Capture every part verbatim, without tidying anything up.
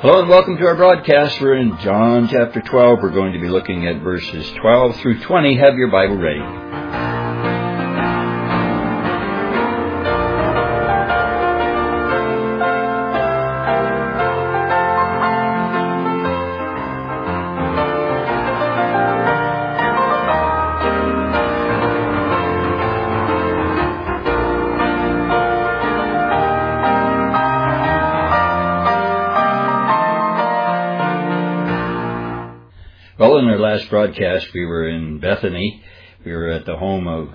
Hello and welcome to our broadcast. We're in John chapter twelve. We're going to be looking at verses twelve through twenty. Have your Bible ready. Well, in our last broadcast, we were in Bethany. We were at the home of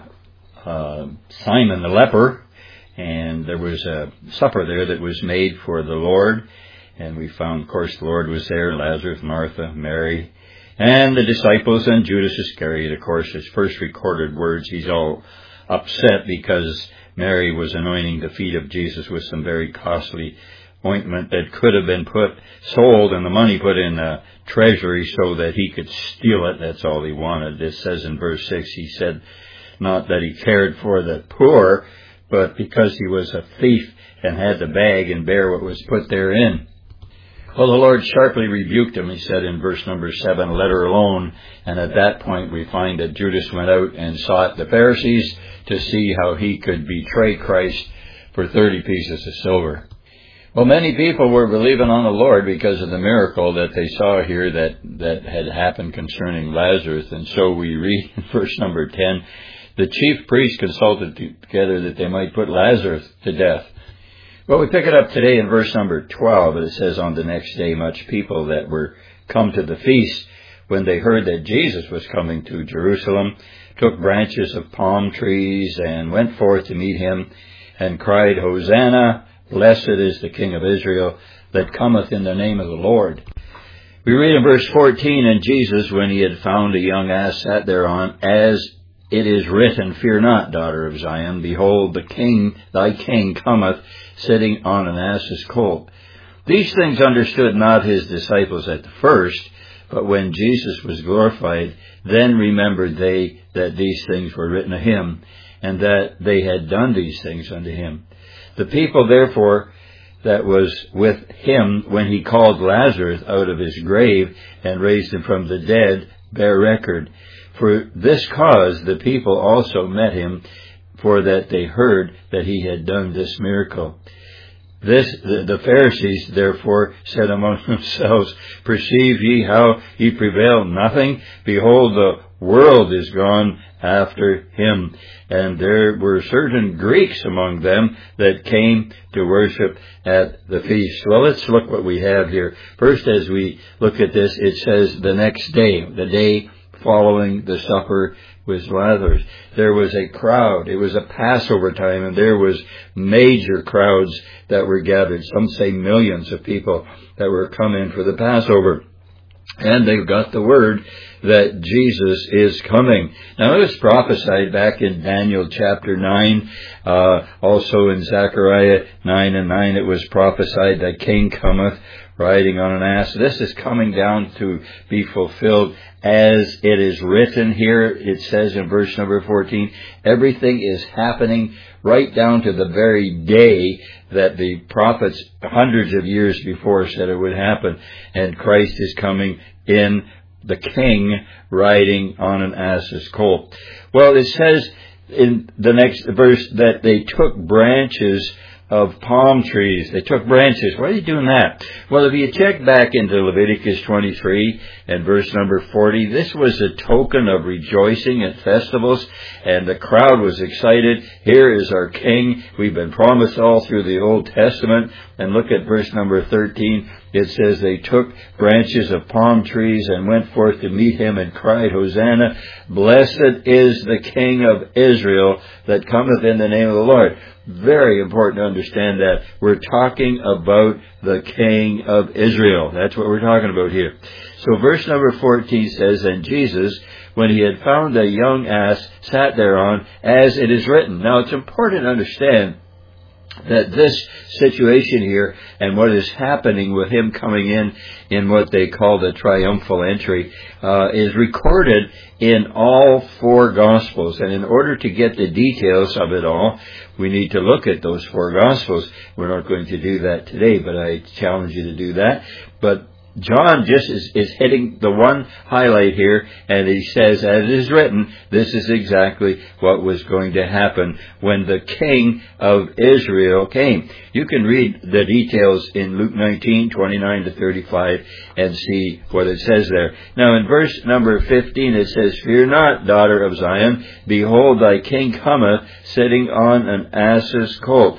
uh, Simon the leper, and there was a supper there that was made for the Lord. And we found, of course, the Lord was there, Lazarus, Martha, Mary, and the disciples, and Judas Iscariot. Of course, his first recorded words, he's all upset because Mary was anointing the feet of Jesus with some very costly ointment that could have been put, sold, and the money put in a treasury so that he could steal it. That's all he wanted. It says in verse six, he said not that he cared for the poor, but because he was a thief and had to bag and bear what was put therein. Well, the Lord sharply rebuked him, he said in verse number seven, let her alone. And at that point we find that Judas went out and sought the Pharisees to see how he could betray Christ for thirty pieces of silver. Well, many people were believing on the Lord because of the miracle that they saw here that, that had happened concerning Lazarus. And so we read in verse number ten, the chief priests consulted together that they might put Lazarus to death. Well, we pick it up today in verse number twelve. It says, on the next day, much people that were come to the feast, when they heard that Jesus was coming to Jerusalem, took branches of palm trees and went forth to meet him and cried, Hosanna! Blessed is the King of Israel that cometh in the name of the Lord. We read in verse fourteen, and Jesus, when he had found a young ass, sat thereon, as it is written, fear not, daughter of Zion, behold, the King, thy King cometh, sitting on an ass's colt. These things understood not his disciples at the first, but when Jesus was glorified, then remembered they that these things were written of him, and that they had done these things unto him. The people, therefore, that was with him when he called Lazarus out of his grave and raised him from the dead, bear record. For this cause the people also met him, for that they heard that he had done this miracle. This the, the Pharisees, therefore, said among themselves, perceive ye how ye prevail nothing? Behold, the world is gone after him. And there were certain Greeks among them that came to worship at the feast. Well, let's look what we have here. First, as we look at this, it says the next day, the day following the supper with Lazarus. There was a crowd. It was a Passover time, and there was major crowds that were gathered. Some say millions of people that were coming for the Passover. And they've got the word that Jesus is coming. Now, it was prophesied back in Daniel chapter nine, uh, also in Zechariah nine and nine, it was prophesied that King cometh riding on an ass. This is coming down to be fulfilled as it is written here. It says in verse number fourteen, everything is happening right down to the very day that the prophets hundreds of years before said it would happen. And Christ is coming in the King riding on an ass's colt. Well, it says in the next verse that they took branches of palm trees. They took branches. Why are they doing that? Well, if you check back into Leviticus twenty-three and verse number forty, this was a token of rejoicing at festivals, and the crowd was excited. Here is our King. We've been promised all through the Old Testament. And look at verse number thirteen. It says they took branches of palm trees and went forth to meet him and cried, Hosanna! Blessed is the King of Israel that cometh in the name of the Lord. Very important to understand that. We're talking about the King of Israel. That's what we're talking about here. So verse number fourteen says, and Jesus, when he had found a young ass, sat thereon, as it is written. Now, it's important to understand that this situation here and what is happening with him coming in in what they call the triumphal entry uh, is recorded in all four Gospels. And in order to get the details of it all, we need to look at those four Gospels. We're not going to do that today, but I challenge you to do that. But John just is, is hitting the one highlight here, and he says, as it is written, this is exactly what was going to happen when the King of Israel came. You can read the details in Luke nineteen, twenty-nine to thirty-five, and see what it says there. Now in verse number fifteen it says, Fear not, daughter of Zion, behold thy king cometh, sitting on an ass's colt.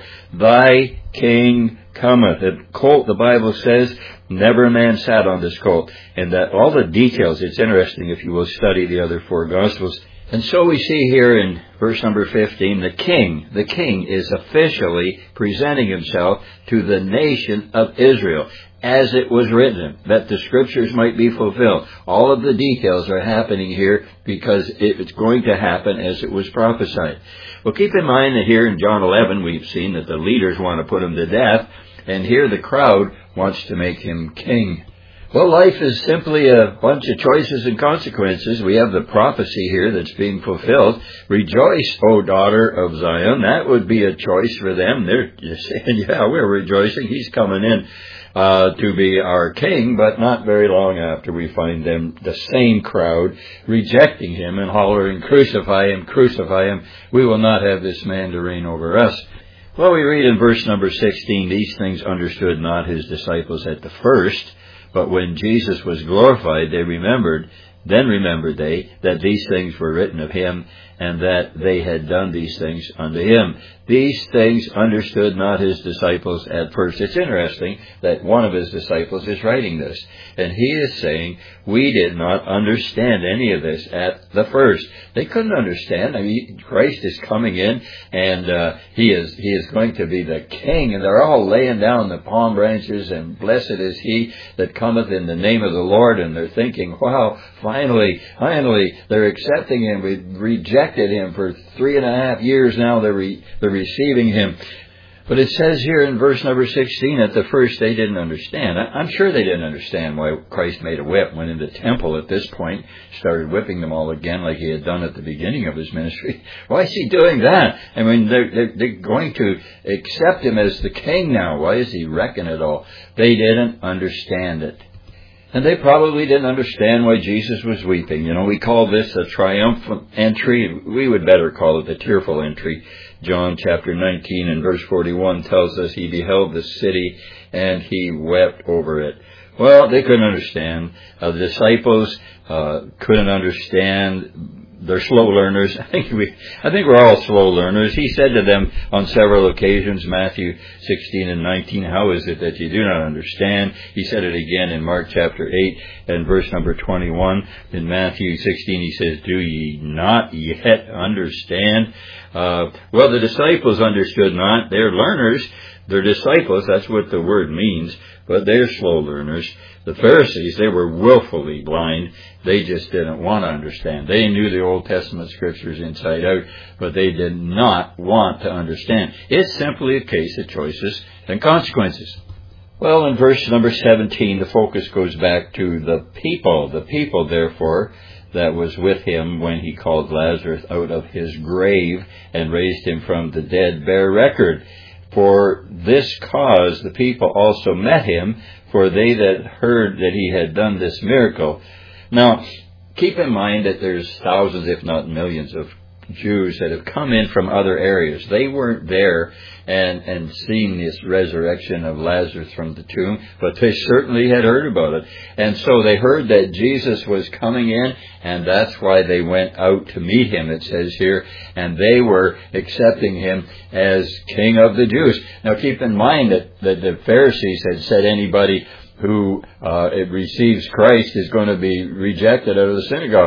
Thy king cometh. The colt, the Bible says, never a man sat on this colt. And that all the details, it's interesting if you will study the other four Gospels. And so we see here in verse number fifteen, the king, the king is officially presenting himself to the nation of Israel, as it was written, that the Scriptures might be fulfilled. All of the details are happening here because it's going to happen as it was prophesied. Well, keep in mind that here in John eleven, we've seen that the leaders want to put him to death, and here the crowd wants to make him king. Well, life is simply a bunch of choices and consequences. We have the prophecy here that's being fulfilled. Rejoice, O daughter of Zion. That would be a choice for them. They're just saying, yeah, we're rejoicing. He's coming in uh, to be our king. But not very long after, we find them, the same crowd, rejecting him and hollering, crucify him, crucify him. We will not have this man to reign over us. Well, we read in verse number sixteen, these things understood not his disciples at the first, but when Jesus was glorified, they remembered, then remembered they, that these things were written of him, and that they had done these things unto him. These things understood not his disciples at first. It's interesting that one of his disciples is writing this, and he is saying, we did not understand any of this at the first. They couldn't understand. I mean, Christ is coming in, and uh, he is he is going to be the king, and they're all laying down the palm branches, and blessed is he that cometh in the name of the Lord, and they're thinking, wow, finally, finally, they're accepting him. We rejected him for three and a half years now. They're, re, they're receiving him. But it says here in verse number sixteen, at the first they didn't understand. I'm sure they didn't understand why Christ made a whip, went into the temple at this point, started whipping them all again like he had done at the beginning of his ministry. Why is he doing that? I mean, they're, they're, they're going to accept him as the king now. Why is he wrecking it all? They didn't understand it. And they probably didn't understand why Jesus was weeping. You know, we call this a triumphant entry. We would better call it the tearful entry. John chapter nineteen and verse forty-one tells us he beheld the city and he wept over it. Well, they couldn't understand. Uh, the disciples uh, couldn't understand. They're slow learners. I think we, I think we're all slow learners. He said to them on several occasions, Matthew sixteen and nineteen, how is it that you do not understand? He said it again in Mark chapter eight and verse number twenty-one. In Matthew sixteen, he says, do ye not yet understand? Uh, well, the disciples understood not. They're learners. They're disciples. That's what the word means. But they're slow learners. The Pharisees, they were willfully blind. They just didn't want to understand. They knew the Old Testament Scriptures inside out, but they did not want to understand. It's simply a case of choices and consequences. Well, in verse number seventeen, the focus goes back to the people. The people, therefore, that was with him when he called Lazarus out of his grave and raised him from the dead, bear record. For this cause the people also met him, for they that heard that he had done this miracle. Now, keep in mind that there's thousands, if not millions, of Jews that have come in from other areas. They weren't there and, and seen this resurrection of Lazarus from the tomb, but they certainly had heard about it. And so they heard that Jesus was coming in, and that's why they went out to meet him, it says here, and they were accepting him as King of the Jews. Now keep in mind that, that the Pharisees had said anybody who uh, receives Christ is going to be rejected out of the synagogue.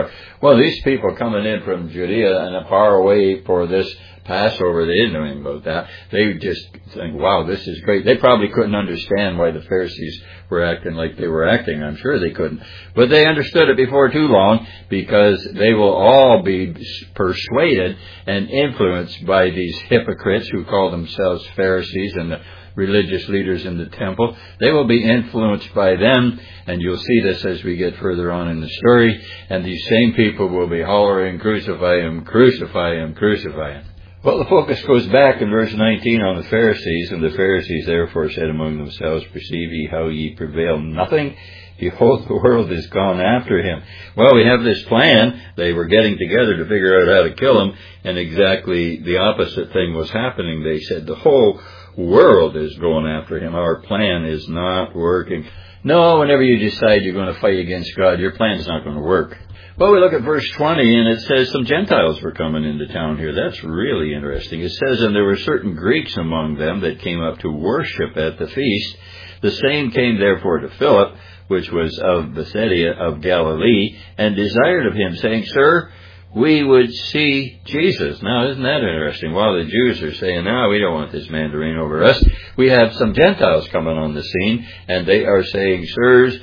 Well, these people coming in from Judea and far away for this Passover, they didn't know anything about that. They just think, wow, this is great. They probably couldn't understand why the Pharisees were acting like they were acting. I'm sure they couldn't. But they understood it before too long, because they will all be persuaded and influenced by these hypocrites who call themselves Pharisees and the religious leaders in the temple. They will be influenced by them, and you'll see this as we get further on in the story. And these same people will be hollering, crucify him, crucify him, crucify him. Well, the focus goes back in verse nineteen on the Pharisees. And the Pharisees therefore said among themselves, perceive ye how ye prevail nothing? Behold, the world is gone after him. Well, we have this plan. They were getting together to figure out how to kill him, and exactly the opposite thing was happening. They said the whole world is going after him. Our plan is not working. No, whenever you decide you're going to fight against God, your plan's not going to work. Well, we look at verse twenty, and it says some Gentiles were coming into town here. That's really interesting. It says, and there were certain Greeks among them that came up to worship at the feast. The same came therefore to Philip, which was of Bethsaida of Galilee, and desired of him, saying, Sir, we would see Jesus. Now, isn't that interesting? While the Jews are saying, no, we don't want this man to reign over us, we have some Gentiles coming on the scene, and they are saying, Sirs,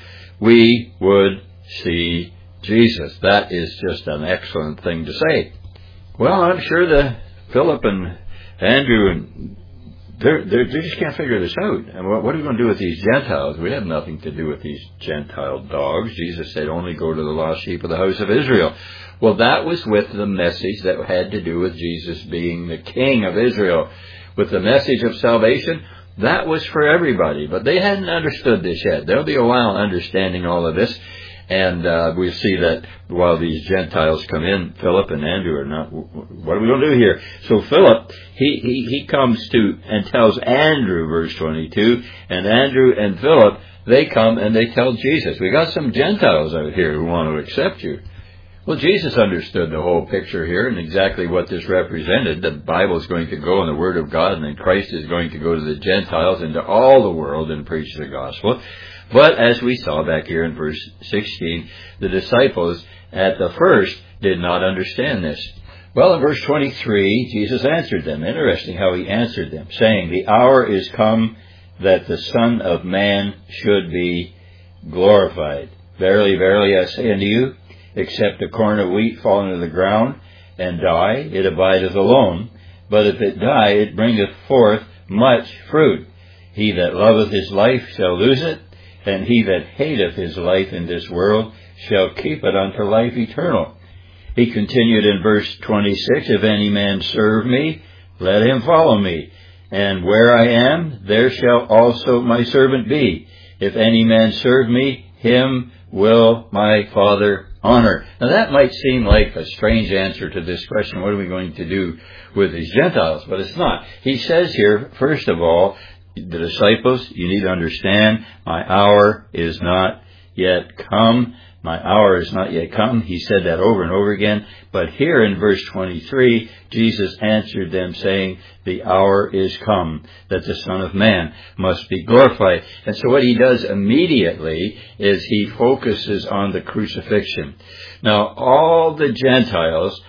we would see Jesus. That is just an excellent thing to say. Well, I'm sure that Philip and Andrew, and they're, they're, they just can't figure this out. And what, what are we going to do with these Gentiles? We have nothing to do with these Gentile dogs. Jesus said, only go to the lost sheep of the house of Israel. Well, that was with the message that had to do with Jesus being the King of Israel. With the message of salvation, that was for everybody. But they hadn't understood this yet. There'll be a while understanding all of this. And uh, we see that while these Gentiles come in, Philip and Andrew are not, what are we going to do here? So Philip, he, he, he comes to and tells Andrew, verse twenty-two, and Andrew and Philip, they come and they tell Jesus, we got some Gentiles out here who want to accept you. Well, Jesus understood the whole picture here and exactly what this represented. The Bible is going to go in the Word of God, and then Christ is going to go to the Gentiles and to all the world and preach the gospel. But as we saw back here in verse sixteen, the disciples at the first did not understand this. Well, in verse twenty-three, Jesus answered them. Interesting how he answered them, saying, the hour is come that the Son of Man should be glorified. Verily, verily, I say unto you, except a corn of wheat fall into the ground and die, it abideth alone. But if it die, it bringeth forth much fruit. He that loveth his life shall lose it, and he that hateth his life in this world shall keep it unto life eternal. He continued in verse twenty-six, if any man serve me, let him follow me. And where I am, there shall also my servant be. If any man serve me, him will my Father honor. Now that might seem like a strange answer to this question, what are we going to do with these Gentiles? But it's not. He says here, first of all, the disciples, you need to understand, my hour is not yet come. My hour is not yet come. He said that over and over again. But here in verse twenty-three, Jesus answered them saying, the hour is come that the Son of Man must be glorified. And so what he does immediately is he focuses on the crucifixion. Now, all the Gentiles,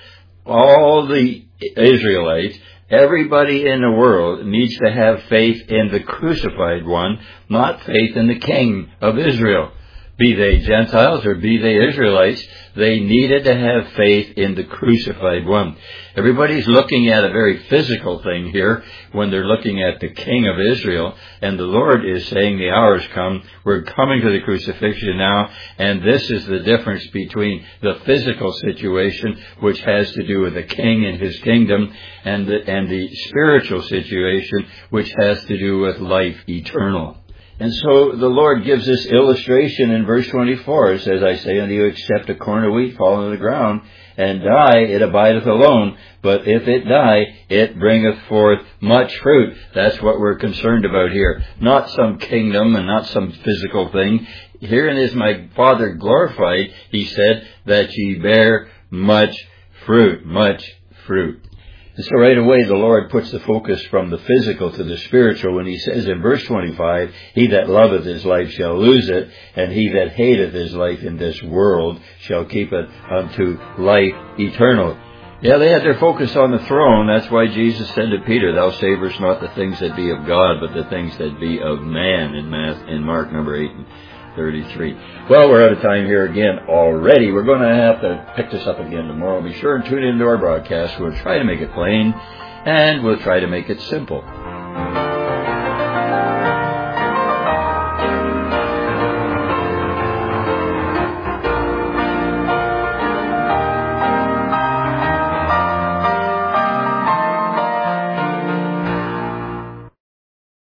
all the Israelites, everybody in the world needs to have faith in the crucified one, not faith in the King of Israel. Be they Gentiles or be they Israelites, they needed to have faith in the crucified one. Everybody's looking at a very physical thing here when they're looking at the King of Israel, and the Lord is saying the hour has come. We're coming to the crucifixion now, and this is the difference between the physical situation, which has to do with the King and his kingdom, and the, and the spiritual situation, which has to do with life eternal. And so the Lord gives this illustration in verse twenty-four. It says, I say unto you, except a corn of wheat fall into the ground and die, it abideth alone. But if it die, it bringeth forth much fruit. That's what we're concerned about here. Not some kingdom and not some physical thing. Herein is my Father glorified, he said, that ye bear much fruit, much fruit. And so right away the Lord puts the focus from the physical to the spiritual when he says in verse twenty-five, he that loveth his life shall lose it, and he that hateth his life in this world shall keep it unto life eternal. Yeah, they had their focus on the throne. That's why Jesus said to Peter, thou savorest not the things that be of God, but the things that be of man, in, Math, in Mark number eight and thirty-three. Well, we're out of time here again already. We're going to have to pick this up again tomorrow. Be sure and tune into our broadcast. We'll try to make it plain, and we'll try to make it simple.